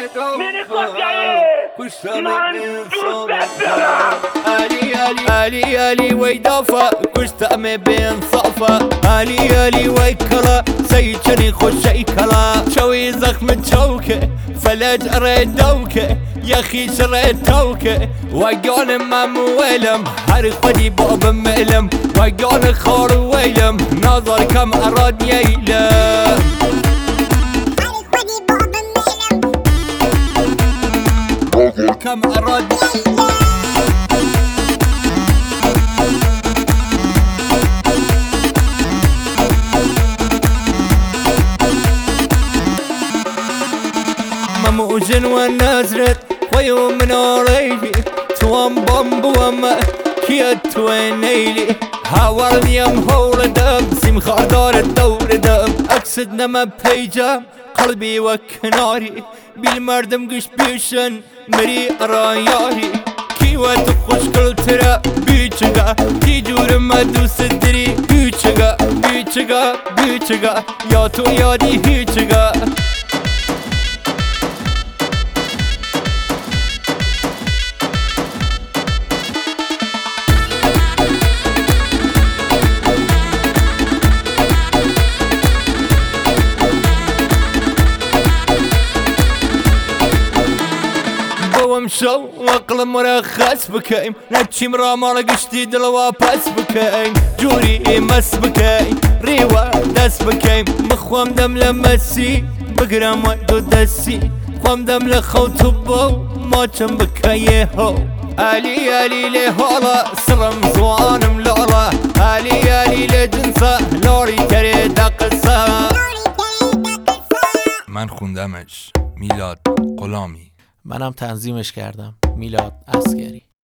علي ويدافع كشتا ما بين صافا علي ويكلا سيجني خوش ايكلا شوي زخم تشوكه فلج اريد دوكه يا اخي شريت توكه وقون ما مويلم هاري خدي باب مئلم وقون خار ويلم ناظر كم اراد ييلم كم اراد موجن ونزرت ويوم من وريلي توام بامبو وما كيت وينيلي هاورن يم هور دم سيم خاردار الدور دم اقصد نما بيجام قلبي وكناري بالمردم قش بيشن مري راياري كيوات خوش كل ترى بيچگا كي جور ما دوست دري بيچگا يا تو يادي هيچگا ومشو واقل مرخص بكايم نتشي مرا مرقش دلوا باس بكايم جوري مس بكايم ريوا داس بكايم مخوام دم لمسي بقرام ودو دسي خوام دم لخوتبو ما چم بكايه هو علي لهولا سرم زوانم لولا علي لجنسا لوري تري دقصا من خوندمش میلاد غلامی. منم تنظیمش کردم میلاد عسگری.